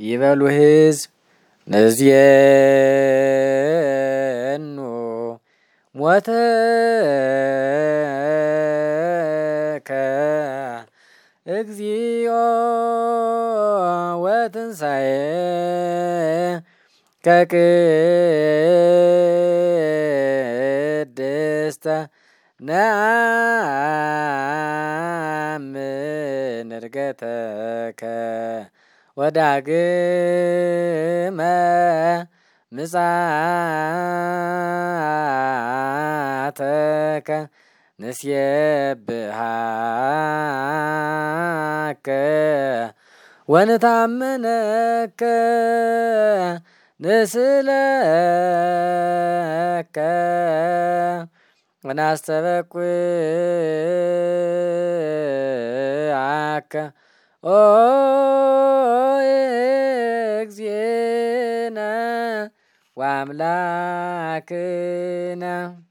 ይበሉ ሕዝብ ነዝየኑ ሞተከ እግዚኦ ወትንሣኤከ ቅድስተ ነአምን ዕርገተከ ወዳግመ ምጽአተከ ንሴብሐከ ወንታመነከ ንስእለከ ወናስተበቁዓከ ኦ እግዚእነ ወአምላክነ